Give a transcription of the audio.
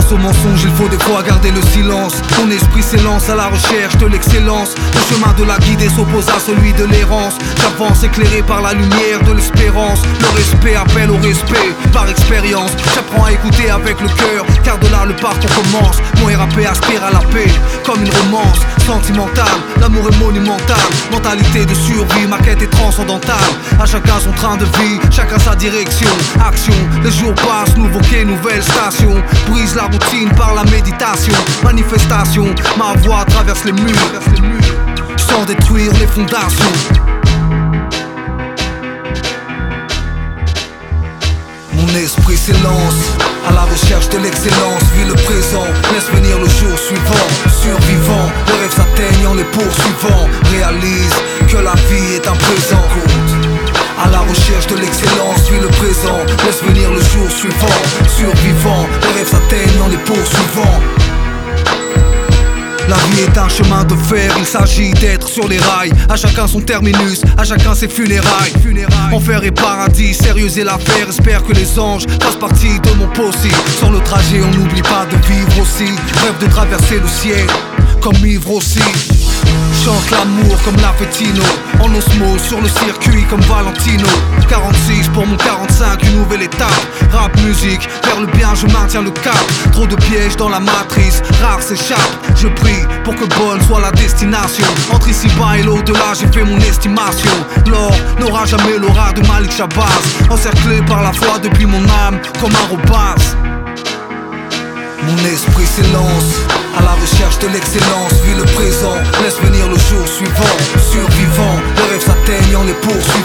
Face au mensonge, il faut des fois garder le silence. Mon esprit s'élance à la recherche de l'excellence. Le chemin de la guidée s'oppose à celui de l'errance. J'avance éclairé par la lumière de l'espérance. Le respect appelle au respect par expérience. J'apprends à écouter avec le cœur, car de là le parcours commence. Mon RAP aspire à la paix, comme une romance sentimentale. L'amour est monumental, mentalité de survie, ma quête est transcendantale. À chacun son train de vie, chacun sa direction. Action, les jours passent, nouveau quai, nouvelle station. Brise la routine par la méditation. Manifestation, ma voix traverse les murs, sans détruire les fondations. Mon esprit s'élance à la recherche de l'excellence. Vis le présent, laisse venir le jour suivant. Survivant, les rêves s'atteignent en les poursuivant. Réalise que la vie est un présent. À la recherche de l'excellence, vis le présent, laisse venir le jour suivant. Survivant, les rêves s'atteignent en les poursuivant. La vie est un chemin de fer, il s'agit d'être sur les rails. À chacun son terminus, à chacun ses funérailles. Enfer et paradis, sérieuse est l'affaire. Espère que les anges fassent partie de mon possi. Sur le trajet, on n'oublie pas de vivre aussi. Rêve de traverser le ciel, comme ivre aussi. Chante l'amour comme l'Avetino, en osmose sur le circuit comme Valentino. 46 pour mon 45, une nouvelle étape. Rap, musique, vers le bien je maintiens le cap. Trop de pièges dans la matrice, rare s'échappe. Je prie pour que bonne soit la destination. Entre ici-bas et l'au-delà, j'ai fait mon estimation. L'or n'aura jamais l'aura de Malik Shabazz. Encerclé par la foi depuis mon âme comme un robaz. Mon esprit s'élance à la recherche de l'excellence. Vis le présent, laisse venir le jour suivant. Survivant, les rêves s'atteignent en les poursuivant.